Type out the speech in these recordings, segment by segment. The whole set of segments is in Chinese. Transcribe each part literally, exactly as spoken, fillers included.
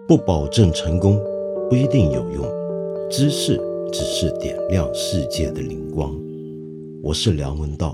不保证成功，不一定有用。知识只是点亮世界的灵光。我是梁文道。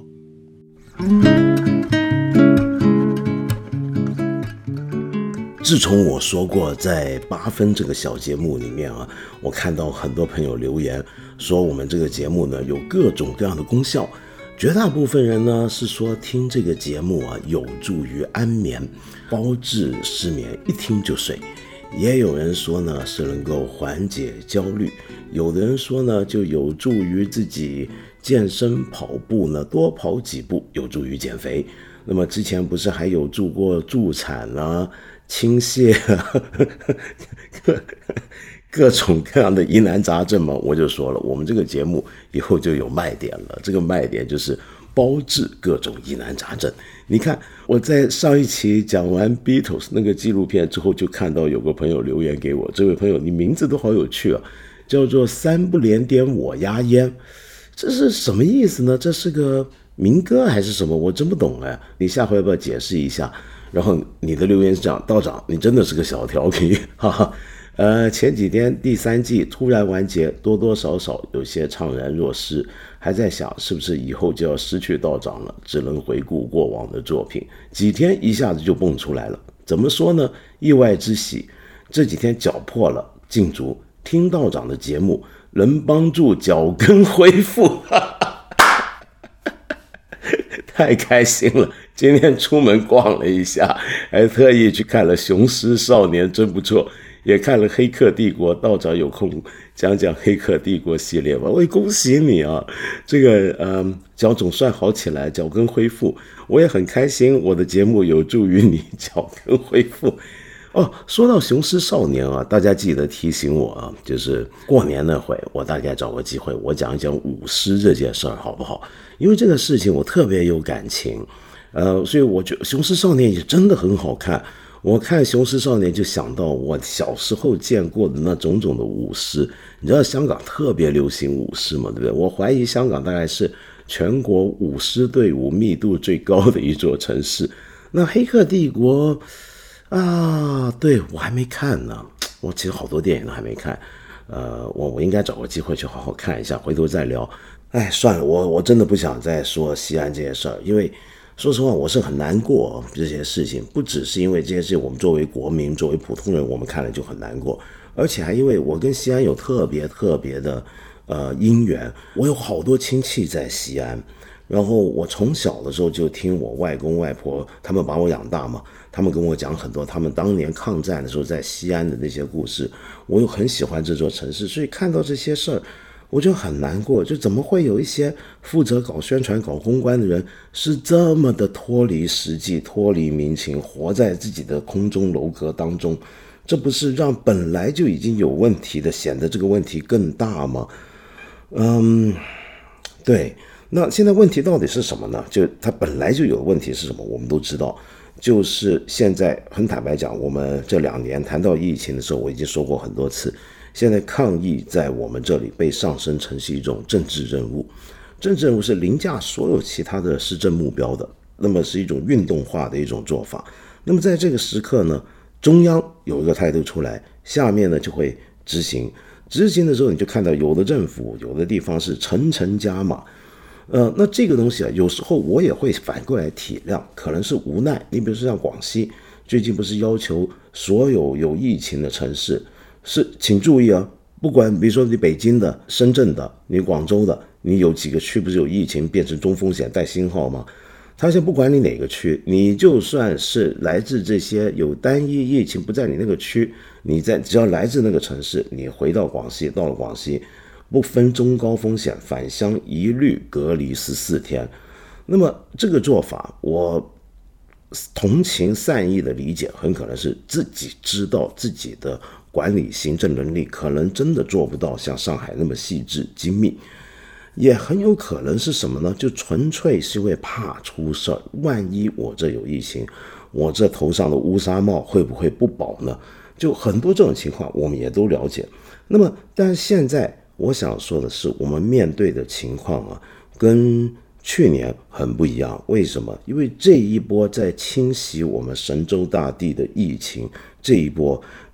自从我说过在八分这个小节目里面啊，我看到很多朋友留言说我们这个节目呢有各种各样的功效，绝大部分人呢是说听这个节目啊有助于安眠，包治失眠，一听就睡。也有人说呢是能够缓解焦虑，有的人说呢就有助于自己健身跑步呢，多跑几步有助于减肥。那么之前不是还有助过助产啊、倾泻啊各, 各种各样的疑难杂症嘛，我就说了，我们这个节目以后就有卖点了，这个卖点就是包治各种疑难杂症。你看我在上一期讲完 Beatles 那个纪录片之后，就看到有个朋友留言给我，这位朋友你名字都好有趣啊，叫做三不连颠我压烟，这是什么意思呢？这是个民歌还是什么？我真不懂哎，你下回要不要解释一下？然后你的留言是这样，道长你真的是个小调皮，哈哈。呃，前几天第三季突然完结，多多少少有些怅然若失，还在想是不是以后就要失去道长了，只能回顾过往的作品。几天一下子就蹦出来了，怎么说呢？意外之喜，这几天脚破了，禁足，听道长的节目能帮助脚跟恢复，哈哈，太开心了。今天出门逛了一下，还特意去看了《雄狮少年》，真不错。也看了《黑客帝国》，道长有空讲讲《黑客帝国》系列吧。喂，恭喜你啊！这个嗯，脚总算好起来，脚跟恢复，我也很开心。我的节目有助于你脚跟恢复。哦，说到《雄狮少年》啊，大家记得提醒我啊，就是过年那会，我大概找个机会，我讲一讲舞狮这件事儿，好不好？因为这个事情我特别有感情，呃，所以我觉得《雄狮少年》也真的很好看。我看《雄狮少年》就想到我小时候见过的那种种的舞狮。你知道香港特别流行舞狮嘛，对不对？我怀疑香港大概是全国舞狮队伍密度最高的一座城市。那《黑客帝国》啊，对，我还没看呢，我其实好多电影都还没看，呃，我我应该找个机会去好好看一下，回头再聊。哎，算了，我我真的不想再说西安这些事儿，因为说实话，我是很难过这些事情，不只是因为这些事情我们作为国民、作为普通人，我们看了就很难过，而且还因为我跟西安有特别特别的呃姻缘，我有好多亲戚在西安，然后我从小的时候就听我外公外婆他们把我养大嘛，他们跟我讲很多他们当年抗战的时候在西安的那些故事，我又很喜欢这座城市，所以看到这些事儿我就很难过，就怎么会有一些负责搞宣传搞公关的人是这么的脱离实际脱离民情，活在自己的空中楼阁当中，这不是让本来就已经有问题的显得这个问题更大吗？嗯，对，那现在问题到底是什么呢？就它本来就有问题是什么我们都知道，就是现在很坦白讲，我们这两年谈到疫情的时候我已经说过很多次，现在抗疫在我们这里被上升成是一种政治任务，政治任务是凌驾所有其他的施政目标的，那么是一种运动化的一种做法。那么在这个时刻呢，中央有一个态度出来，下面呢就会执行，执行的时候你就看到有的政府有的地方是层层加码，呃，那这个东西啊，有时候我也会反过来体谅，可能是无奈。你比如说像广西最近不是要求所有有疫情的城市是，请注意啊，不管比如说你北京的、深圳的、你广州的，你有几个区不是有疫情变成中风险带星号吗？他现在不管你哪个区，你就算是来自这些有单一疫情不在你那个区，你在只要来自那个城市，你回到广西，到了广西不分中高风险返乡一律隔离十四天。那么这个做法我同情善意的理解，很可能是自己知道自己的管理行政能力可能真的做不到像上海那么细致精密，也很有可能是什么呢？就纯粹是因为怕出事儿，万一我这有疫情，我这头上的乌纱帽会不会不保呢？就很多这种情况我们也都了解。那么但是现在我想说的是，我们面对的情况啊，跟去年很不一样。为什么？因为这一波在侵袭我们神州大地的疫情，这一波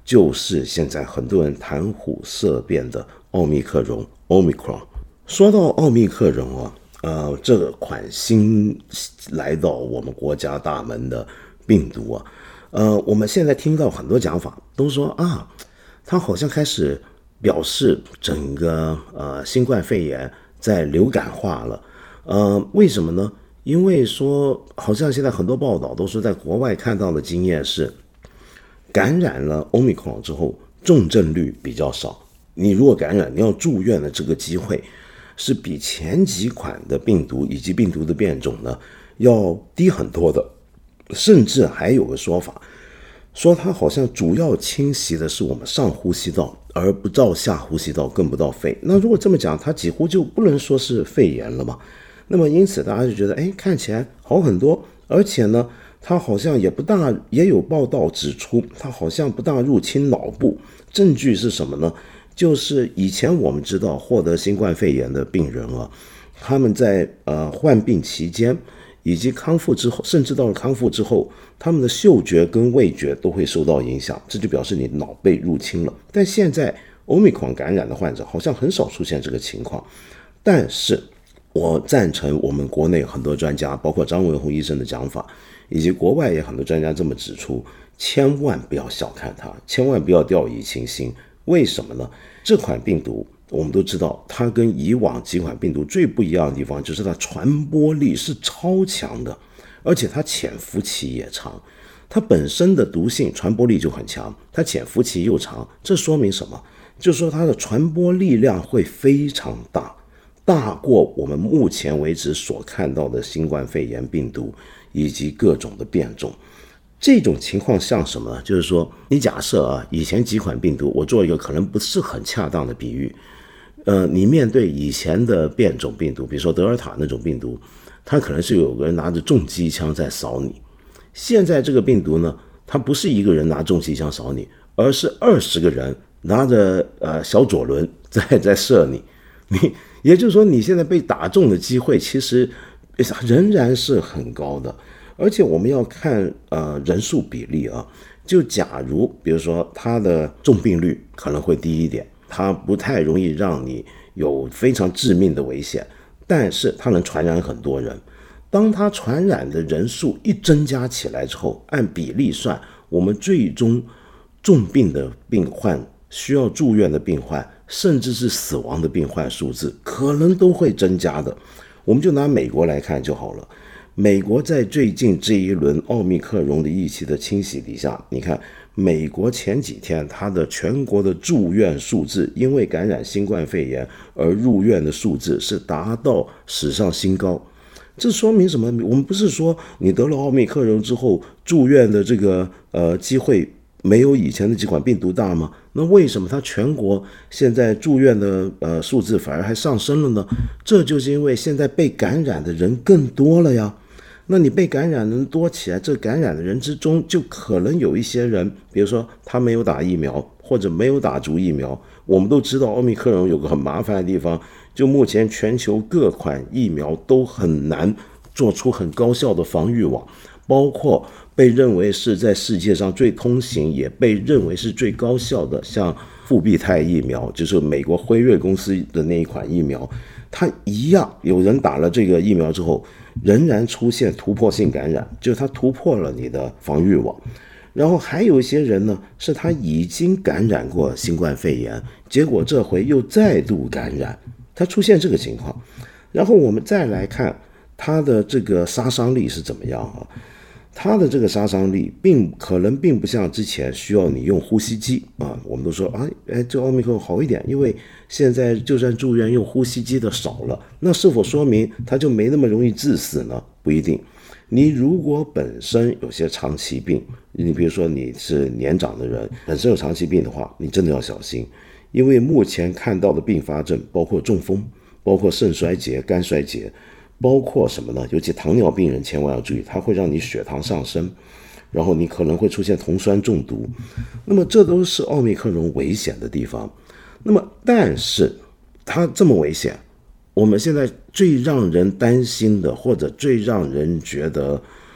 就是现在很多人谈虎色变的奥密克戎 Omicron。 说到奥密克戎啊，呃，这款新来到我们国家大门的病毒啊，呃，我们现在听到很多讲法都说啊，它好像开始表示整个呃新冠肺炎在流感化了。呃，为什么呢？因为说好像现在很多报道都说在国外看到的经验是，感染了 Omicron 之后重症率比较少，你如果感染你要住院的这个机会是比前几款的病毒以及病毒的变种呢要低很多的。甚至还有个说法说它好像主要侵袭的是我们上呼吸道，而不到下呼吸道，更不到肺。那如果这么讲，它几乎就不能说是肺炎了嘛。那么因此大家就觉得，哎，看起来好很多，而且呢，它好像也不大，也有报道指出，它好像不大入侵脑部。证据是什么呢？就是以前我们知道获得新冠肺炎的病人啊，他们在呃患病期间以及康复之后，甚至到了康复之后，他们的嗅觉跟味觉都会受到影响，这就表示你脑被入侵了。但现在 Omicron 感染的患者好像很少出现这个情况。但是我赞成我们国内很多专家，包括张文宏医生的讲法，以及国外也很多专家这么指出，千万不要小看它，千万不要掉以轻心。为什么呢？这款病毒我们都知道，它跟以往几款病毒最不一样的地方就是它传播力是超强的，而且它潜伏期也长。它本身的毒性传播力就很强，它潜伏期又长，这说明什么？就是说它的传播力量会非常大，大过我们目前为止所看到的新冠肺炎病毒以及各种的变种。这种情况像什么呢？就是说你假设啊，以前几款病毒，我做一个可能不是很恰当的比喻，呃，你面对以前的变种病毒，比如说德尔塔那种病毒，它可能是有个人拿着重机枪在扫你。现在这个病毒呢，它不是一个人拿重机枪扫你，而是二十个人拿着呃小左轮在在射你。你也就是说，你现在被打中的机会其实仍然是很高的。而且我们要看呃人数比例啊，就假如比如说它的重病率可能会低一点，它不太容易让你有非常致命的危险，但是它能传染很多人。当它传染的人数一增加起来之后，按比例算，我们最终重病的病患、需要住院的病患，甚至是死亡的病患数字可能都会增加的。我们就拿美国来看就好了。美国在最近这一轮奥密克戎的疫情的侵袭底下，你看美国前几天它的全国的住院数字，因为感染新冠肺炎而入院的数字是达到史上新高。这说明什么？我们不是说你得了奥密克戎之后住院的这个呃机会没有以前的几款病毒大吗？那为什么它全国现在住院的呃数字反而还上升了呢？这就是因为现在被感染的人更多了呀。那你被感染的人多起来，这感染的人之中就可能有一些人，比如说他没有打疫苗或者没有打足疫苗。我们都知道奥密克戎有个很麻烦的地方，就目前全球各款疫苗都很难做出很高效的防御网，包括被认为是在世界上最通行也被认为是最高效的像复必泰疫苗，就是美国辉瑞公司的那一款疫苗，它一样有人打了这个疫苗之后仍然出现突破性感染，就是它突破了你的防御网。然后还有一些人呢，是他已经感染过新冠肺炎，结果这回又再度感染，它出现这个情况。然后我们再来看它的这个杀伤力是怎么样啊？它的这个杀伤力并可能并不像之前需要你用呼吸机啊，我们都说啊，哎，这奥密克戎好一点，因为现在就算住院用呼吸机的少了，那是否说明它就没那么容易致死呢？不一定。你如果本身有些长期病，你比如说你是年长的人，本身有长期病的话，你真的要小心，因为目前看到的并发症包括中风，包括肾衰竭、肝衰竭，包括什么呢？尤其糖尿病人千万要注意，它会让你血糖上升，然后你可能会出现酮酸中毒。那么这都是奥密克戎危险的地方。那么但是它这么危险，我们现在最让人担心的，或者最让人觉得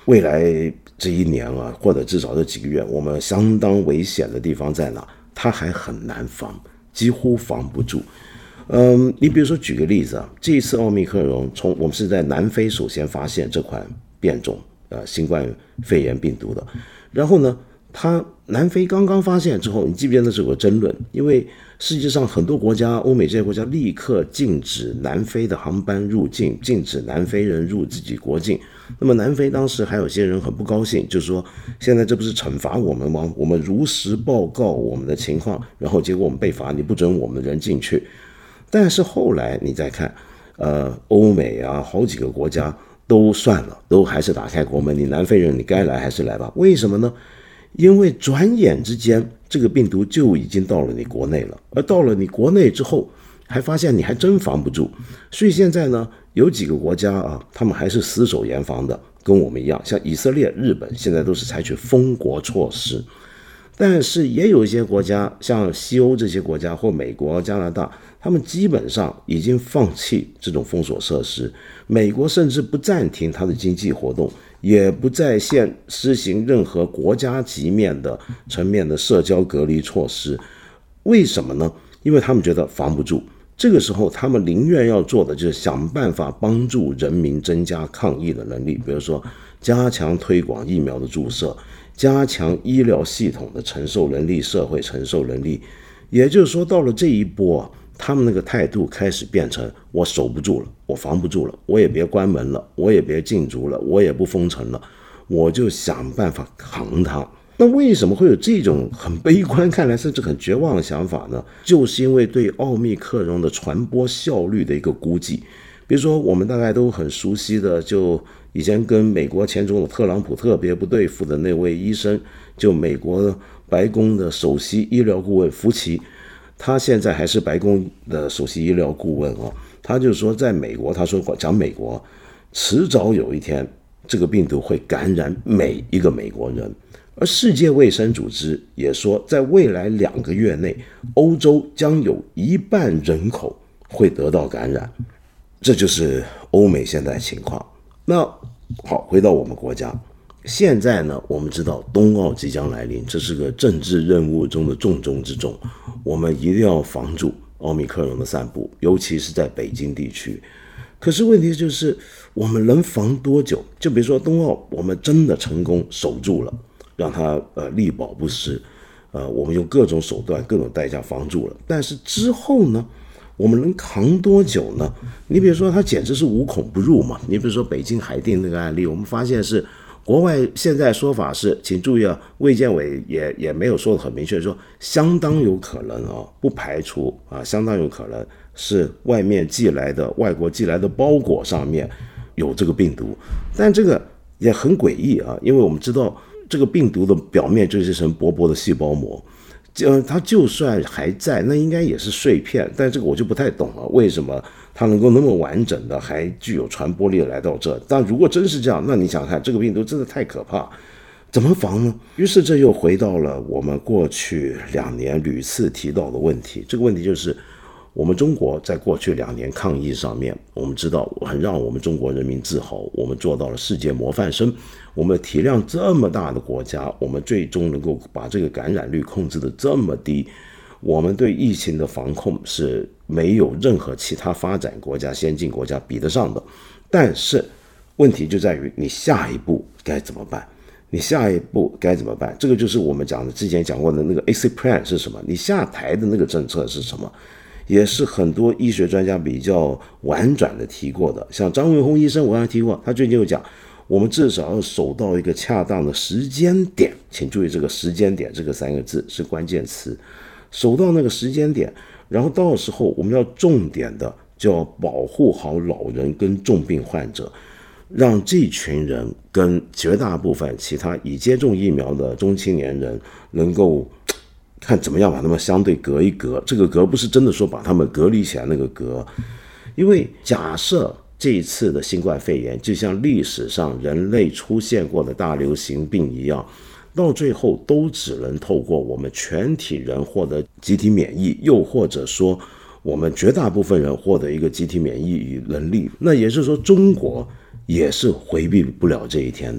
未来这一年啊，或者至少这几个月，我们相当危险的地方在哪？它还很难防，几乎防不住。嗯，你比如说举个例子啊，这一次奥密克戎从我们是在南非首先发现这款变种呃新冠肺炎病毒的，然后呢，它南非刚刚发现之后，你记不记得那是有个争论？因为世界上很多国家，欧美这些国家立刻禁止南非的航班入境，禁止南非人入自己国境。那么南非当时还有些人很不高兴，就是说现在这不是惩罚我们吗？我们如实报告我们的情况，然后结果我们被罚，你不准我们的人进去。但是后来你再看，呃，欧美啊，好几个国家都算了，都还是打开国门，你南非人你该来还是来吧？为什么呢？因为转眼之间，这个病毒就已经到了你国内了，而到了你国内之后，还发现你还真防不住。所以现在呢，有几个国家啊，他们还是死守严防的，跟我们一样，像以色列、日本现在都是采取封国措施。但是也有一些国家，像西欧这些国家或美国、加拿大，他们基本上已经放弃这种封锁设施。美国甚至不暂停它的经济活动，也不在线施行任何国家级面的层面的社交隔离措施。为什么呢？因为他们觉得防不住。这个时候他们宁愿要做的就是想办法帮助人民增加抗疫的能力，比如说加强推广疫苗的注射，加强医疗系统的承受能力，社会承受能力。也就是说到了这一波啊，他们那个态度开始变成我守不住了，我防不住了，我也别关门了，我也别禁足了，我也不封城了，我就想办法扛它。那为什么会有这种很悲观，看来甚至很绝望的想法呢？就是因为对奥密克戎的传播效率的一个估计。比如说我们大概都很熟悉的，就以前跟美国前总统特朗普特别不对付的那位医生，就美国白宫的首席医疗顾问福奇，他现在还是白宫的首席医疗顾问哦。他就说在美国，他说讲美国迟早有一天这个病毒会感染每一个美国人。而世界卫生组织也说，在未来两个月内，欧洲将有一半人口会得到感染。这就是欧美现在情况。那好，回到我们国家，现在呢，我们知道冬奥即将来临，这是个政治任务中的重中之重，我们一定要防住奥密克戎的散布，尤其是在北京地区。可是问题就是，我们能防多久？就比如说冬奥，我们真的成功守住了，让它呃力保不失，呃，我们用各种手段、各种代价防住了。但是之后呢，我们能扛多久呢？你比如说，它简直是无孔不入嘛。你比如说北京海淀那个案例，我们发现是国外现在说法是，请注意啊，卫健委也也没有说的很明确，说相当有可能啊，不排除啊，相当有可能是外面寄来的、外国寄来的包裹上面有这个病毒，但这个也很诡异啊，因为我们知道。这个病毒的表面就是一层薄薄的细胞膜，呃，它就算还在，那应该也是碎片，但这个我就不太懂了，为什么它能够那么完整的还具有传播力来到这？但如果真是这样，那你想想看，这个病毒真的太可怕，怎么防呢？于是这又回到了我们过去两年屡次提到的问题，这个问题就是我们中国在过去两年抗疫上面，我们知道很让我们中国人民自豪，我们做到了世界模范生。我们体量这么大的国家，我们最终能够把这个感染率控制得这么低，我们对疫情的防控是没有任何其他发展国家、先进国家比得上的。但是问题就在于你下一步该怎么办？你下一步该怎么办？这个就是我们讲的之前讲过的那个 exit plan 是什么？你下台的那个政策是什么？也是很多医学专家比较婉转的提过的，像张文宏医生，我刚才提过，他最近有讲，我们至少要守到一个恰当的时间点，请注意这个时间点这个三个字是关键词，守到那个时间点，然后到时候我们要重点的就要保护好老人跟重病患者，让这群人跟绝大部分其他已接种疫苗的中青年人能够看怎么样把他们相对隔一隔，这个隔不是真的说把他们隔离起来那个隔，因为假设这一次的新冠肺炎就像历史上人类出现过的大流行病一样，到最后都只能透过我们全体人获得集体免疫，又或者说我们绝大部分人获得一个集体免疫与能力，那也就是说中国也是回避不了这一天的。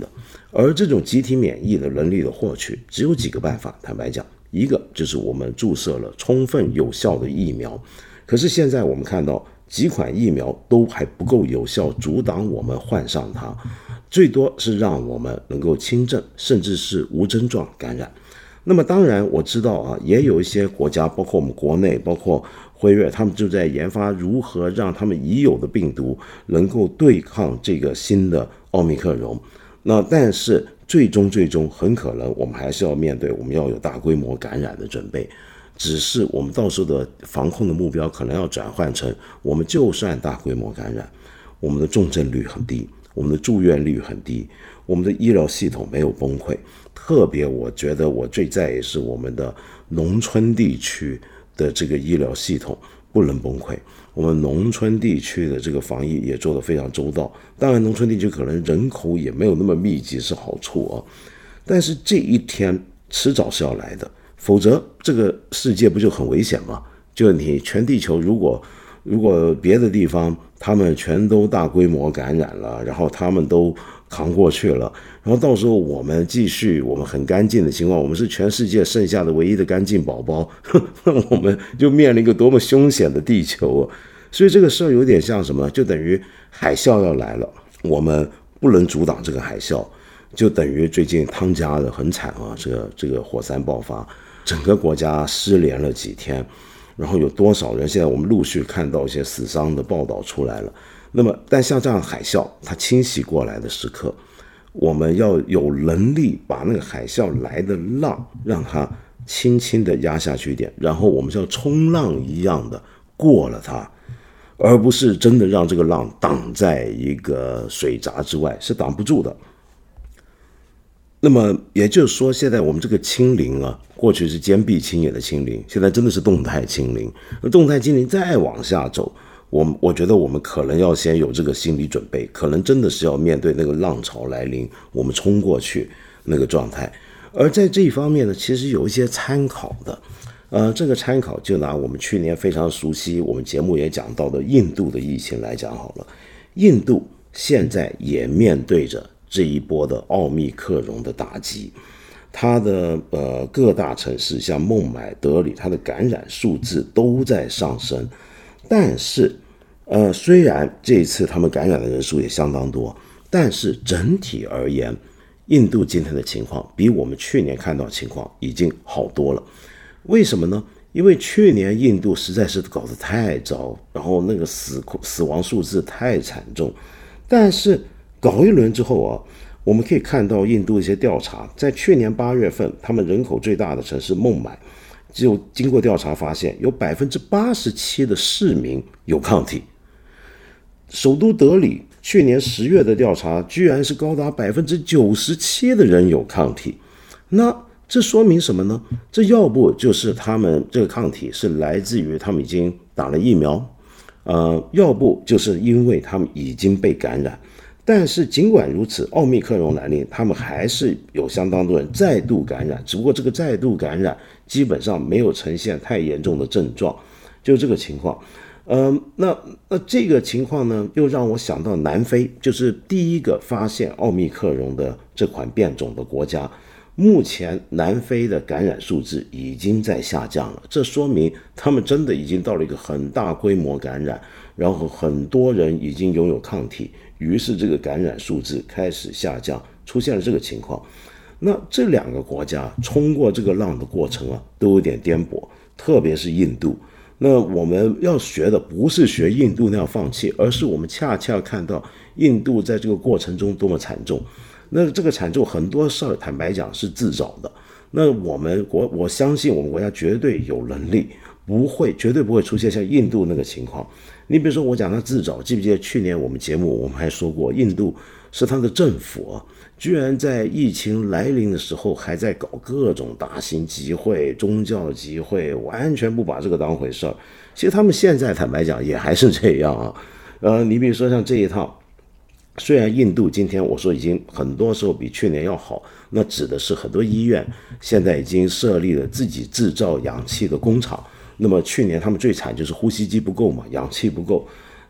而这种集体免疫的能力的获取，只有几个办法。坦白讲，一个就是我们注射了充分有效的疫苗，可是现在我们看到几款疫苗都还不够有效阻挡我们患上它，最多是让我们能够轻症甚至是无症状感染。那么当然我知道啊，也有一些国家，包括我们国内，包括辉瑞，他们就在研发如何让他们已有的病毒能够对抗这个新的奥密克戎。那但是最终最终很可能我们还是要面对，我们要有大规模感染的准备，只是我们到时候的防控的目标可能要转换成，我们就算大规模感染，我们的重症率很低，我们的住院率很低，我们的医疗系统没有崩溃。特别我觉得我最在意是我们的农村地区的这个医疗系统不能崩溃，我们农村地区的这个防疫也做得非常周到。当然农村地区可能人口也没有那么密集是好处啊，但是这一天迟早是要来的，否则这个世界不就很危险吗？就你全地球如果如果别的地方他们全都大规模感染了，然后他们都扛过去了，然后到时候我们继续我们很干净的情况，我们是全世界剩下的唯一的干净宝宝，那我们就面临一个多么凶险的地球啊！所以这个事儿有点像什么，就等于海啸要来了，我们不能阻挡这个海啸，就等于最近汤加的很惨啊，这个这个火山爆发，整个国家失联了几天，然后有多少人，现在我们陆续看到一些死伤的报道出来了。那么但像这样海啸它侵袭过来的时刻，我们要有能力把那个海啸来的浪让它轻轻的压下去一点，然后我们像冲浪一样的过了它，而不是真的让这个浪挡在一个水闸之外，是挡不住的。那么也就是说，现在我们这个清零啊，过去是坚壁清野的清零，现在真的是动态清零。那动态清零再往下走，我我觉得我们可能要先有这个心理准备，可能真的是要面对那个浪潮来临，我们冲过去那个状态。而在这一方面呢，其实有一些参考的，呃，这个参考就拿我们去年非常熟悉，我们节目也讲到的印度的疫情来讲好了。印度现在也面对着这一波的奥密克戎的打击，它的呃各大城市像孟买、德里，它的感染数字都在上升。但是呃，虽然这一次他们感染的人数也相当多，但是整体而言，印度今天的情况比我们去年看到的情况已经好多了。为什么呢？因为去年印度实在是搞得太糟，然后那个死死亡数字太惨重。但是搞一轮之后啊，我们可以看到印度一些调查，在去年八月份，他们人口最大的城市孟买，就经过调查发现，有百分之八十七的市民有抗体。首都德里去年十月的调查，居然是高达百分之九十七的人有抗体。那这说明什么呢？这要不就是他们这个抗体是来自于他们已经打了疫苗，呃，要不就是因为他们已经被感染。但是尽管如此，奥密克戎来临，他们还是有相当多人再度感染，只不过这个再度感染基本上没有呈现太严重的症状，就这个情况。呃，那那这个情况呢，又让我想到南非，就是第一个发现奥密克戎的这款变种的国家。目前南非的感染数字已经在下降了，这说明他们真的已经到了一个很大规模感染，然后很多人已经拥有抗体，于是这个感染数字开始下降，出现了这个情况。那这两个国家冲过这个浪的过程啊，都有点颠簸，特别是印度。那我们要学的不是学印度那样放弃，而是我们恰恰看到印度在这个过程中多么惨重。那这个惨重很多事儿坦白讲是自找的，那我们国我相信我们国家绝对有能力，不会绝对不会出现像印度那个情况。你比如说我讲他自找，记不记得去年我们节目我们还说过，印度是他的政府啊，居然在疫情来临的时候还在搞各种大型集会、宗教集会，完全不把这个当回事儿。其实他们现在坦白讲也还是这样啊。呃，你比如说像这一趟，虽然印度今天我说已经很多时候比去年要好，那指的是很多医院现在已经设立了自己制造氧气的工厂。那么去年他们最惨就是呼吸机不够嘛，氧气不够。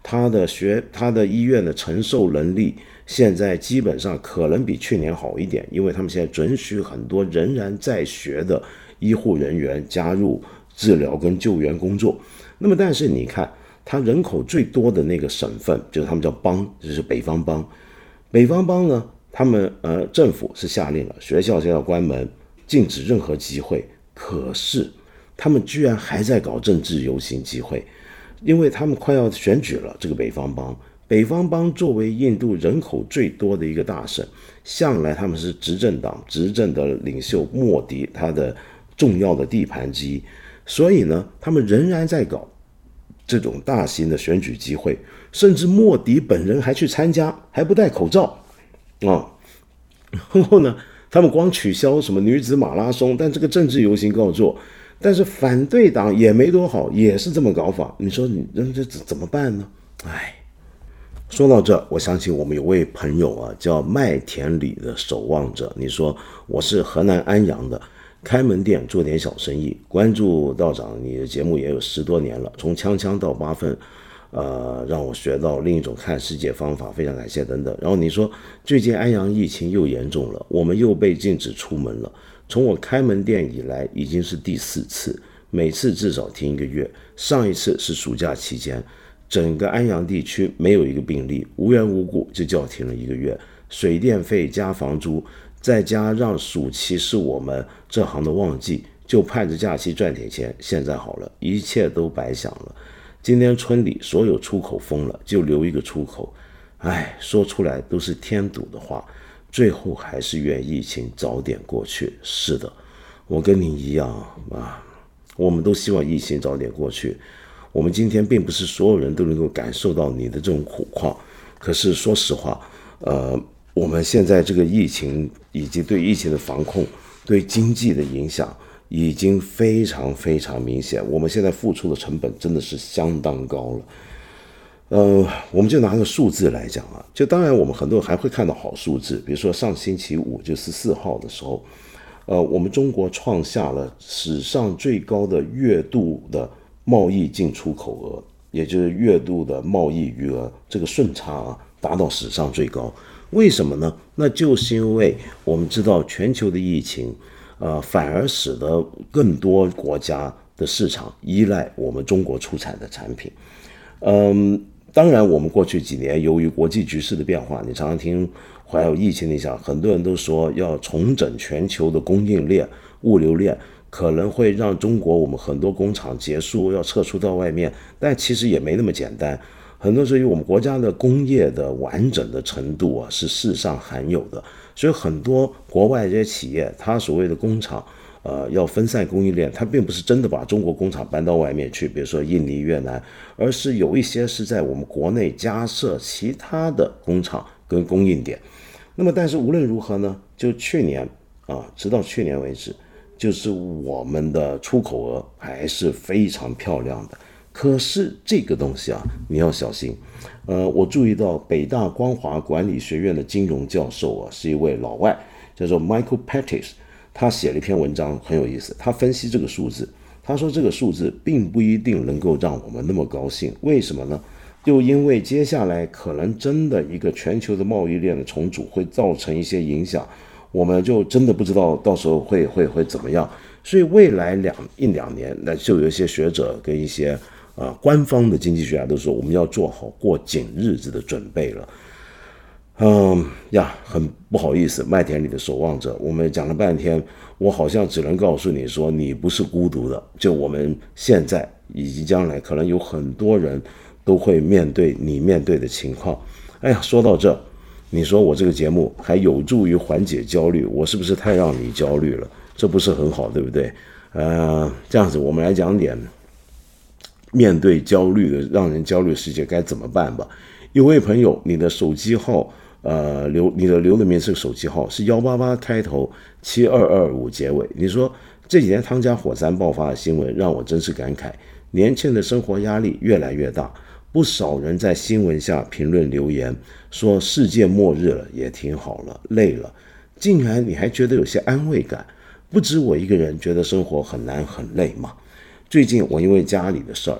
他的学他的医院的承受能力现在基本上可能比去年好一点，因为他们现在准许很多仍然在学的医护人员加入治疗跟救援工作。那么但是你看他人口最多的那个省份，就是他们叫邦，就是北方邦。北方邦呢，他们呃政府是下令了，学校现在要关门，禁止任何集会，可是他们居然还在搞政治游行集会，因为他们快要选举了。这个北方邦，北方邦作为印度人口最多的一个大省，向来他们是执政党执政的领袖莫迪他的重要的地盘之一，所以呢，他们仍然在搞这种大型的选举集会，甚至莫迪本人还去参加，还不戴口罩啊。然后呢，他们光取消什么女子马拉松，但这个政治游行告做，但是反对党也没多好，也是这么搞法。你说你这怎么办呢？哎，说到这，我想起我们有位朋友啊，叫麦田里的守望者。你说我是河南安阳的，开门店做点小生意，关注道长你的节目也有十多年了，从锵锵到八分，呃，让我学到另一种看世界方法，非常感谢等等。然后你说最近安阳疫情又严重了，我们又被禁止出门了，从我开门店以来已经是第四次，每次至少停一个月，上一次是暑假期间，整个安阳地区没有一个病例，无缘无故就叫停了一个月，水电费加房租，再加让暑期是我们这行的旺季，就盼着假期赚点钱。现在好了，一切都白想了。今天村里所有出口封了，就留一个出口。哎，说出来都是添堵的话，最后还是愿疫情早点过去。是的，我跟你一样啊，我们都希望疫情早点过去。我们今天并不是所有人都能够感受到你的这种苦况，可是说实话，呃，我们现在这个疫情以及对疫情的防控，对经济的影响已经非常非常明显，我们现在付出的成本真的是相当高了。呃，我们就拿个数字来讲啊，就当然我们很多人还会看到好数字，比如说上星期五就十四号的时候，呃，我们中国创下了史上最高的月度的贸易进出口额，也就是月度的贸易余额，这个顺差啊达到史上最高。为什么呢？那就是因为我们知道全球的疫情，呃，反而使得更多国家的市场依赖我们中国出产的产品。嗯，当然我们过去几年由于国际局势的变化，你常常听还有疫情的影响，很多人都说要重整全球的供应链、物流链，可能会让中国我们很多工厂结束，要撤出到外面，但其实也没那么简单。很多时候我们国家的工业的完整的程度啊是世上罕有的，所以很多国外这些企业，它所谓的工厂呃，要分散供应链，它并不是真的把中国工厂搬到外面去，比如说印尼、越南，而是有一些是在我们国内加设其他的工厂跟供应点。那么但是无论如何呢，就去年啊，直到去年为止，就是我们的出口额还是非常漂亮的。可是这个东西啊，你要小心。呃，我注意到北大光华管理学院的金融教授啊，是一位老外，叫做 Michael Pettis， 他写了一篇文章很有意思，他分析这个数字，他说这个数字并不一定能够让我们那么高兴。为什么呢？就因为接下来可能真的一个全球的贸易链的重组会造成一些影响，我们就真的不知道到时候会会会怎么样。所以未来两一两年，那就有一些学者跟一些啊，官方的经济学家都说我们要做好过紧日子的准备了。嗯呀，很不好意思，麦田里的守望者，我们讲了半天，我好像只能告诉你说你不是孤独的，就我们现在以及将来可能有很多人都会面对你面对的情况。哎呀，说到这，你说我这个节目还有助于缓解焦虑，我是不是太让你焦虑了？这不是很好，对不对？呃，这样子我们来讲点面对焦虑的让人焦虑的世界该怎么办吧。有位朋友，你的手机号呃留你的留的名是手机号是一八八开头七二二五结尾。你说这几天汤加火山爆发的新闻让我真是感慨，年轻人的生活压力越来越大，不少人在新闻下评论留言说世界末日了，也挺好了，累了，竟然你还觉得有些安慰感。不止我一个人觉得生活很难很累嘛。最近我因为家里的事儿啊，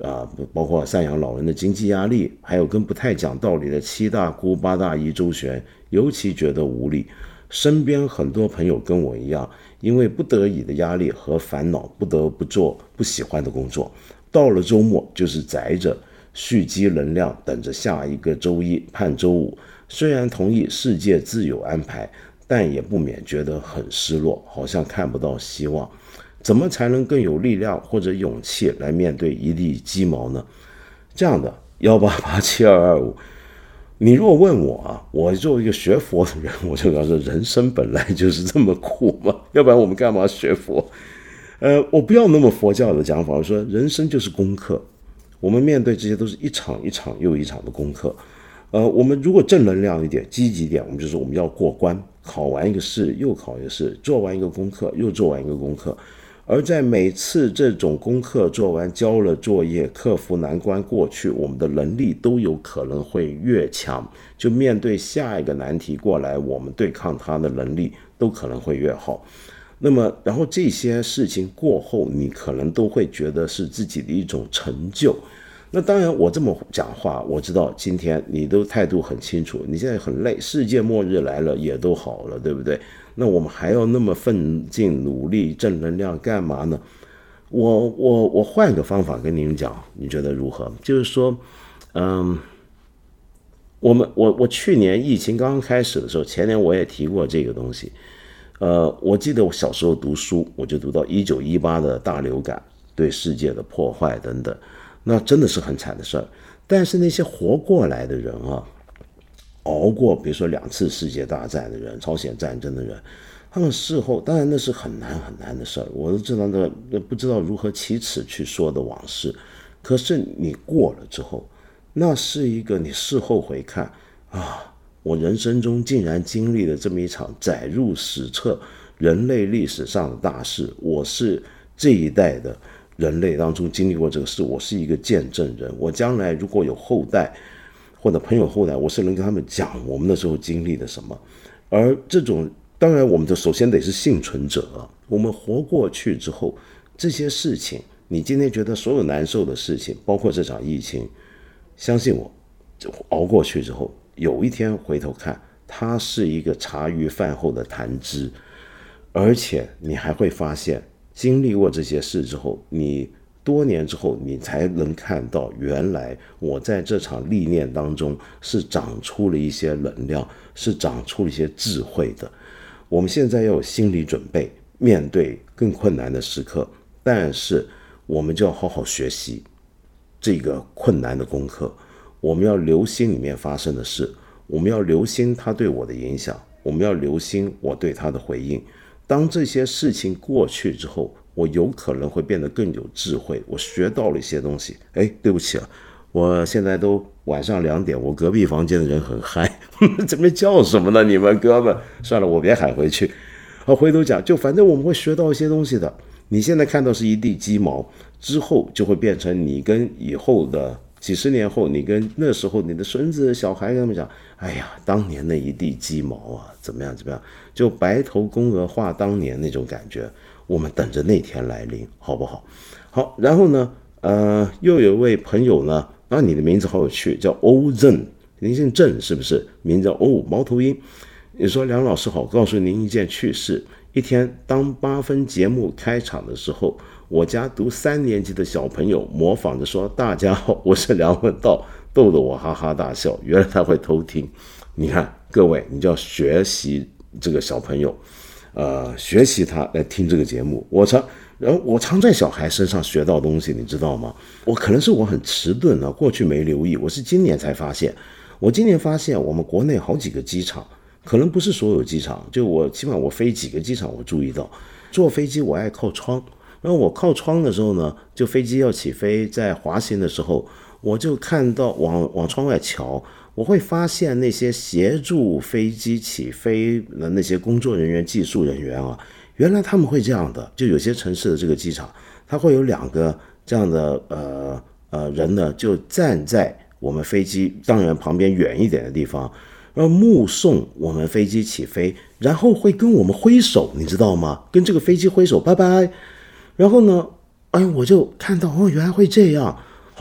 啊，包括赡养老人的经济压力，还有跟不太讲道理的七大姑八大姨周旋，尤其觉得无力。身边很多朋友跟我一样，因为不得已的压力和烦恼，不得不做不喜欢的工作。到了周末就是宅着，蓄积能量，等着下一个周一盼周五。虽然同意世界自有安排，但也不免觉得很失落，好像看不到希望。怎么才能更有力量或者勇气来面对一地鸡毛呢？这样的一八八七二二五，你如果问我啊，我作为一个学佛的人，我就告诉人生本来就是这么苦嘛，要不然我们干嘛学佛？呃，我不要那么佛教的讲法，我说人生就是功课，我们面对这些都是一场一场又一场的功课。呃，我们如果正能量一点，积极一点，我们就说我们要过关，考完一个试又考一个试，做完一个功课又做完一个功课。而在每次这种功课做完，交了作业，克服难关过去，我们的能力都有可能会越强，就面对下一个难题过来，我们对抗它的能力都可能会越好。那么然后这些事情过后，你可能都会觉得是自己的一种成就。那当然我这么讲话，我知道今天你都态度很清楚，你现在很累，世界末日来了也都好了，对不对？那我们还要那么奋进努力正能量干嘛呢？我我我换个方法跟您讲，你觉得如何？就是说，嗯，我们我我去年疫情刚刚开始的时候，前年我也提过这个东西。呃，我记得我小时候读书，我就读到一九一八的大流感对世界的破坏等等，那真的是很惨的事儿。但是那些活过来的人啊，熬过比如说两次世界大战的人，朝鲜战争的人，他们事后当然那是很难很难的事儿，我都知道那不知道如何启齿去说的往事。可是你过了之后，那是一个你事后回看啊，我人生中竟然经历了这么一场载入史册人类历史上的大事，我是这一代的人类当中经历过这个事，我是一个见证人。我将来如果有后代或者朋友后代，我是能跟他们讲我们那时候经历了什么。而这种当然我们的首先得是幸存者啊，我们活过去之后，这些事情你今天觉得所有难受的事情，包括这场疫情，相信我，熬过去之后，有一天回头看，它是一个茶余饭后的谈资。而且你还会发现，经历过这些事之后，你多年之后你才能看到，原来我在这场历练当中是长出了一些能量，是长出了一些智慧的。我们现在要有心理准备，面对更困难的时刻，但是我们就要好好学习这个困难的功课。我们要留心里面发生的事，我们要留心它对我的影响，我们要留心我对它的回应。当这些事情过去之后，我有可能会变得更有智慧，我学到了一些东西。哎，对不起啊，我现在都晚上两点，我隔壁房间的人很嗨，这边叫什么呢？你们哥们，算了，我别喊回去。好，回头讲，就反正我们会学到一些东西的。你现在看到是一地鸡毛，之后就会变成你跟以后的几十年后，你跟那时候你的孙子小孩跟他们讲，哎呀，当年那一地鸡毛啊，怎么样怎么样，就白头宫娥话当年那种感觉。我们等着那天来临，好不好？好，然后呢，呃，又有一位朋友呢，啊，你的名字好有趣，叫欧正，您姓郑是不是？名字叫欧，猫头鹰。你说梁老师好，告诉您一件趣事。一天，当八分节目开场的时候，我家读三年级的小朋友模仿着说：“大家好，我是梁文道”，逗得我哈哈大笑。原来他会偷听。你看，各位，你就要学习这个小朋友。呃，学习他来听这个节目，我常，然后我常在小孩身上学到东西，你知道吗？我可能是我很迟钝啊，过去没留意，我是今年才发现。我今年发现，我们国内好几个机场，可能不是所有机场，就我起码我飞几个机场，我注意到，坐飞机我爱靠窗，然后我靠窗的时候呢，就飞机要起飞，在滑行的时候，我就看到往往窗外瞧。我会发现那些协助飞机起飞的那些工作人员、技术人员啊，原来他们会这样的。就有些城市的这个机场，它会有两个这样的呃呃人呢，就站在我们飞机当然旁边远一点的地方，然后目送我们飞机起飞，然后会跟我们挥手，你知道吗？跟这个飞机挥手，拜拜。然后呢，哎，我就看到哦，原来会这样。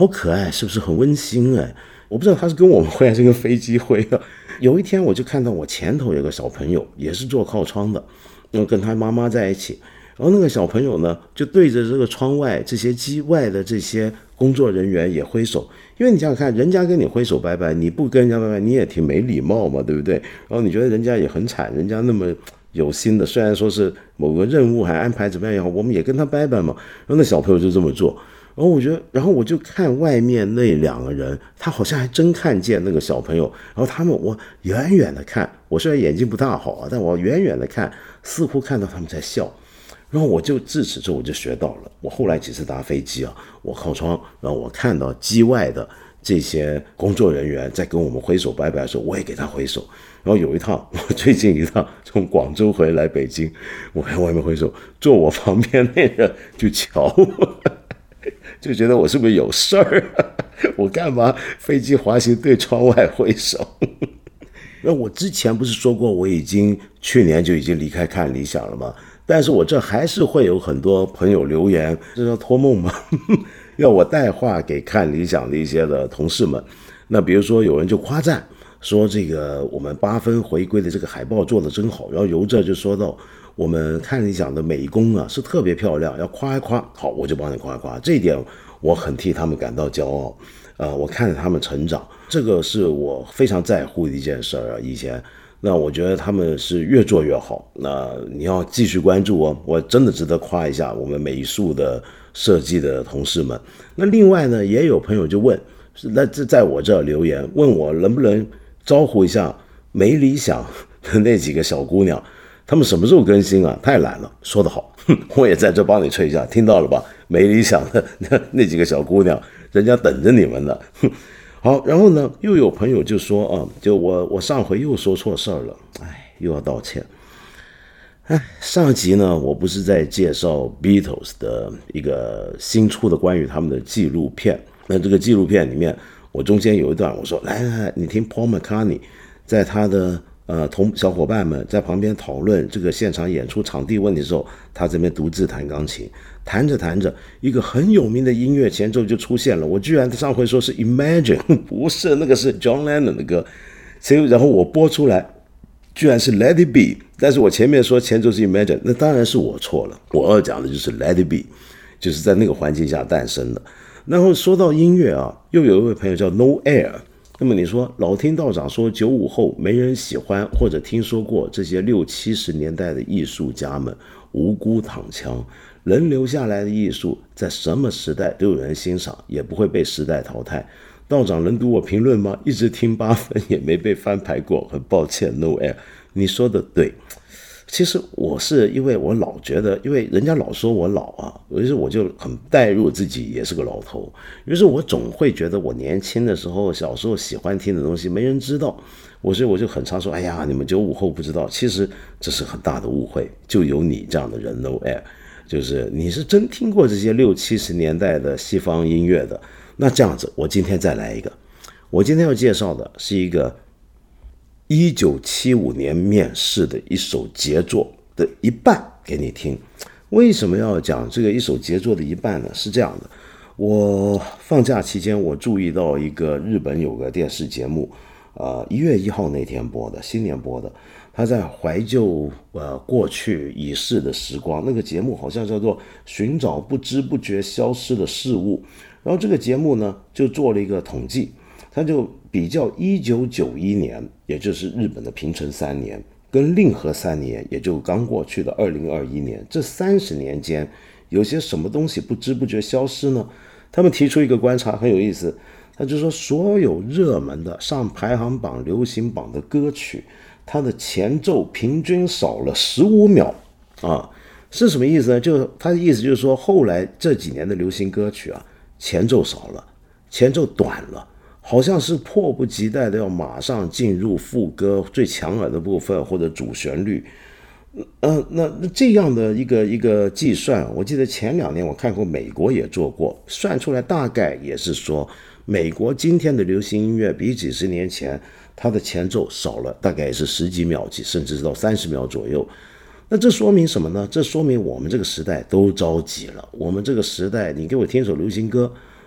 好可爱，是不是很温馨哎？我不知道他是跟我们会还是跟飞机会啊。有一天我就看到我前头有个小朋友，也是坐靠窗的，跟他妈妈在一起，然后那个小朋友呢就对着这个窗外这些机外的这些工作人员也挥手，因为你想想看，人家跟你挥手拜拜，你不跟人家拜拜，你也挺没礼貌嘛，对不对？然后你觉得人家也很惨，人家那么有心的，虽然说是某个任务还安排怎么样也好，我们也跟他拜拜嘛。然后那小朋友就这么做。然后我觉得，然后我就看外面那两个人，他好像还真看见那个小朋友。然后他们，我远远的看，我虽然眼睛不大好啊，但我远远的看，似乎看到他们在笑。然后我就自此之后我就学到了。我后来几次搭飞机啊，我靠窗，然后我看到机外的这些工作人员在跟我们挥手拜拜的时候，我也给他挥手。然后有一趟，我最近一趟从广州回来北京，我看外面挥手，坐我旁边那人就瞧我。就觉得我是不是有事儿、啊？我干嘛飞机滑行对窗外挥手？那我之前不是说过我已经去年就已经离开看理想了吗？但是我这还是会有很多朋友留言，这叫托梦吗？要我带话给看理想的一些的同事们。那比如说有人就夸赞说这个我们八分回归的这个海报做得真好，然后由这就说到我们看理想的美工啊是特别漂亮，要夸一夸，好，我就帮你夸一夸，这一点我很替他们感到骄傲。呃，我看着他们成长，这个是我非常在乎的一件事啊。以前，那我觉得他们是越做越好，那你要继续关注哦，我真的值得夸一下我们美术的设计的同事们。那另外呢，也有朋友就问，那在我这留言问我能不能招呼一下没理想的那几个小姑娘。他们什么时候更新啊？太懒了。说得好，我也在这帮你吹一下，听到了吧？没理想的 那, 那几个小姑娘，人家等着你们呢。好，然后呢，又有朋友就说啊，就我我上回又说错事儿了，哎，又要道歉。哎，上集呢，我不是在介绍 Beatles 的一个新出的关于他们的纪录片，那这个纪录片里面，我中间有一段我说，来来来，你听 Paul McCartney 在他的呃，同小伙伴们在旁边讨论这个现场演出场地问题的时候，他这边独自弹钢琴，弹着弹着，一个很有名的音乐前奏就出现了。我居然上回说是 Imagine， 不是，那个是 John Lennon 的歌，所以然后我播出来，居然是 Let It Be， 但是我前面说前奏是 Imagine， 那当然是我错了。我要讲的就是 Let It Be， 就是在那个环境下诞生的。然后说到音乐啊，又有一位朋友叫 No Air。那么你说老听道长说九五后没人喜欢或者听说过这些六七十年代的艺术家们无辜躺枪，能留下来的艺术在什么时代都有人欣赏，也不会被时代淘汰。道长能读我评论吗？一直听八分也没被翻牌过，很抱歉 No Air。 你说的对，其实我是因为我老觉得，因为人家老说我老啊，于是我就很带入自己也是个老头，于是我总会觉得我年轻的时候小时候喜欢听的东西没人知道，我所以我就很常说，哎呀，你们九五后不知道，其实这是很大的误会，就有你这样的人 No Air， 就是你是真听过这些六七十年代的西方音乐的。那这样子，我今天再来一个，我今天要介绍的是一个一九七五年面世的一首杰作的一半给你听。为什么要讲这个一首杰作的一半呢？是这样的，我放假期间我注意到一个日本有个电视节目，呃，一月一号那天播的，新年播的，他在怀旧呃过去已逝的时光，那个节目好像叫做寻找不知不觉消失的事物。然后这个节目呢就做了一个统计，他就比较一九九一年，也就是日本的平成三年，跟令和三年，也就刚过去的二零二一年，这三十年间有些什么东西不知不觉消失呢？他们提出一个观察很有意思，他就说所有热门的上排行榜流行榜的歌曲，它的前奏平均少了十五秒啊，是什么意思呢？就他的意思就是说，后来这几年的流行歌曲啊，前奏少了，前奏短了，好像是迫不及待的要马上进入副歌最抢耳的部分或者主旋律。呃，那这样的一个一个计算，我记得前两年我看过美国也做过，算出来大概也是说，美国今天的流行音乐比几十年前它的前奏少了大概也是十几秒，甚至到三十秒左右。那这说明什么呢？这说明我们这个时代都着急了。我们这个时代，你给我听首流行歌，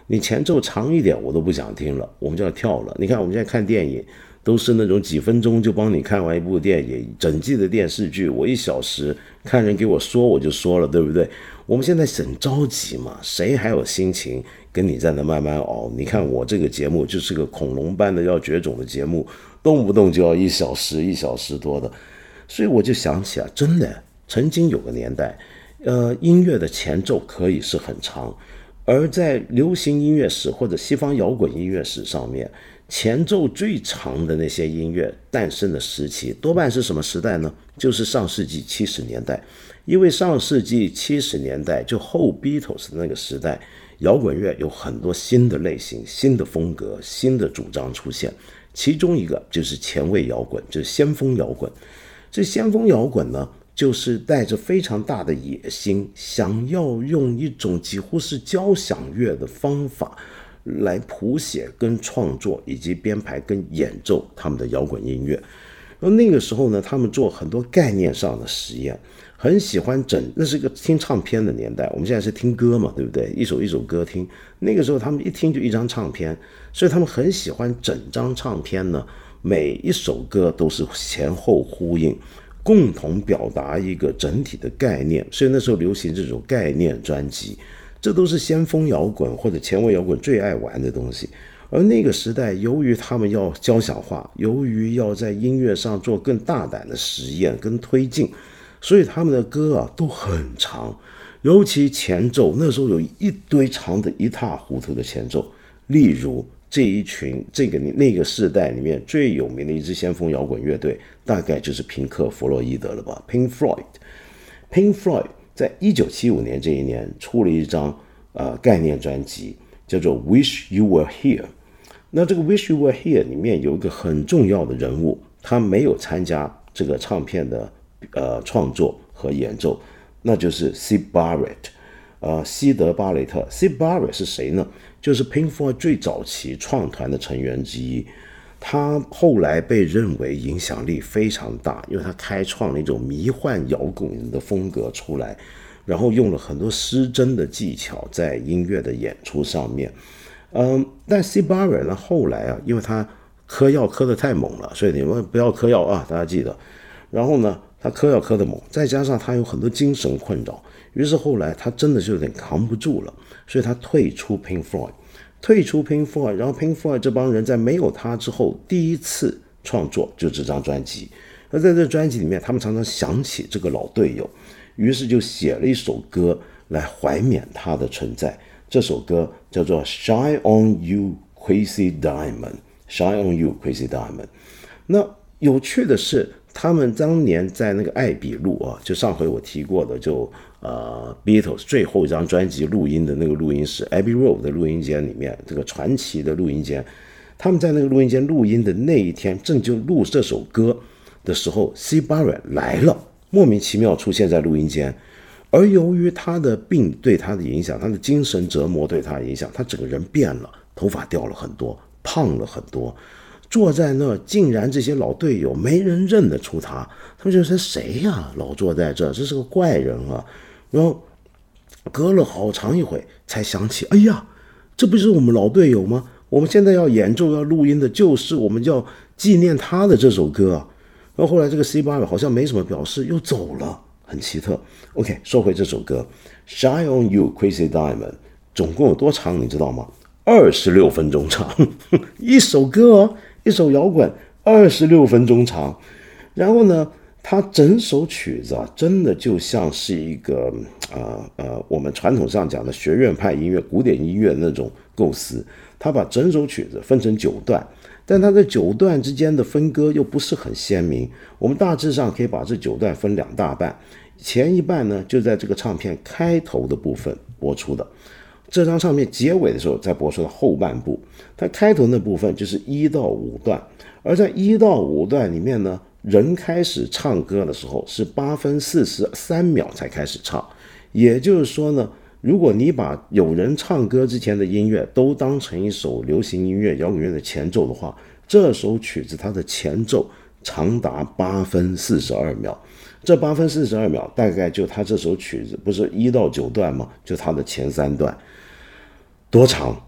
你前奏长一点我都不想听了，我们就要跳了。你看我们现在看电影都是那种几分钟就帮你看完一部电影，整季的电视剧我一小时看人给我说我就说了，对不对？我们现在很着急嘛，谁还有心情跟你在那慢慢熬？你看我这个节目就是个恐龙般的要绝种的节目，动不动就要一小时一小时多的。所以我就想起啊，真的曾经有个年代，呃，音乐的前奏可以是很长，而在流行音乐史或者西方摇滚音乐史上面，前奏最长的那些音乐诞生的时期，多半是什么时代呢？就是上世纪七十年代。因为上世纪七十年代就后 Beatles 的那个时代，摇滚乐有很多新的类型、新的风格、新的主张出现，其中一个就是前卫摇滚，就是先锋摇滚。这先锋摇滚呢，就是带着非常大的野心，想要用一种几乎是交响乐的方法来谱写跟创作以及编排跟演奏他们的摇滚音乐。然后那个时候呢，他们做很多概念上的实验，很喜欢整，那是一个听唱片的年代，我们现在是听歌嘛，对不对？一首一首歌听，那个时候他们一听就一张唱片，所以他们很喜欢整张唱片呢，每一首歌都是前后呼应，共同表达一个整体的概念，所以那时候流行这种概念专辑，这都是先锋摇滚或者前卫摇滚最爱玩的东西。而那个时代，由于他们要交响化，由于要在音乐上做更大胆的实验跟推进，所以他们的歌啊都很长，尤其前奏，那时候有一堆长的一塌糊涂的前奏。例如这一群这个那个世代里面最有名的一支先锋摇滚乐队，大概就是平克·弗洛伊德了吧 Pink Floyd。Pink Floyd 在一九七五年这一年出了一张呃概念专辑，叫做 Wish You Were Here。那这个 Wish You Were Here 里面有一个很重要的人物，他没有参加这个唱片的呃创作和演奏，那就是 Syd Barrett， 呃，西德巴雷特。Syd Barrett 是谁呢？就是 Pink Floyd 最早期创团的成员之一。他后来被认为影响力非常大，因为他开创了一种迷幻摇滚的风格出来，然后用了很多失真的技巧在音乐的演出上面。嗯，但 Syd Barrett 呢，后来啊，因为他嗑药嗑得太猛了，所以你们不要嗑药啊，大家记得。然后呢，他嗑药嗑得猛，再加上他有很多精神困扰，于是后来他真的就有点扛不住了，所以他退出 Pink Floyd， 退出 Pink Floyd， 然后 Pink Floyd 这帮人在没有他之后，第一次创作就这张专辑。而在这专辑里面，他们常常想起这个老队友，于是就写了一首歌来怀缅他的存在。这首歌叫做 Shine on You Crazy Diamond， Shine on You Crazy Diamond。 那有趣的是，他们当年在那个艾比路啊，就上回我提过的，就呃 Beatles 最后一张专辑录音的那个录音室 Abbey Road 的录音间里面，这个传奇的录音间，他们在那个录音间录音的那一天，正就录这首歌的时候 Syd Barrett 来了，莫名其妙出现在录音间。而由于他的病对他的影响，他的精神折磨对他的影响，他整个人变了，头发掉了很多，胖了很多，坐在那竟然这些老队友没人认得出他，他们就说谁呀、啊、老坐在这，这是个怪人啊。然后隔了好长一会才想起，哎呀，这不是我们老队友吗？我们现在要演奏要录音的就是我们要纪念他的这首歌啊。然后后来这个 Syd Barrett 好像没什么表示，又走了，很奇特。 OK， 说回这首歌 Shine on You Crazy Diamond 总共有多长你知道吗？二十六分钟长一首歌哦，一首摇滚二十六分钟长。然后呢，它整首曲子啊，真的就像是一个呃呃我们传统上讲的学院派音乐、古典音乐那种构思。它把整首曲子分成九段，但它在九段之间的分割又不是很鲜明。我们大致上可以把这九段分两大半，前一半呢就在这个唱片开头的部分播出的，这张唱片结尾的时候再播出的后半部。它开头那部分就是一到五段，而在一到五段里面呢，人开始唱歌的时候是八分四十三秒才开始唱。也就是说呢，如果你把有人唱歌之前的音乐都当成一首流行音乐、摇滚乐的前奏的话，这首曲子它的前奏长达八分四十二秒。这八分四十二秒大概就它这首曲子不是一到九段吗？就它的前三段，多长？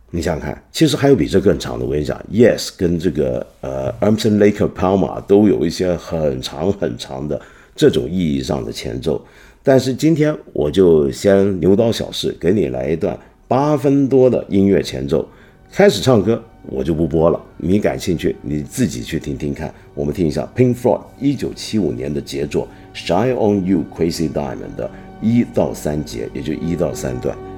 你想想看，其实还有比这更长的。我跟你讲 ，Yes 跟这个呃 Emerson Lake Palmer 都有一些很长很长的这种意义上的前奏。但是今天我就先牛刀小试，给你来一段八分多的音乐前奏。开始唱歌我就不播了，你感兴趣你自己去听听看。我们听一下 Pink Floyd 一九七五年的杰作 Shine on You Crazy Diamond 的一到三节，也就一到三段。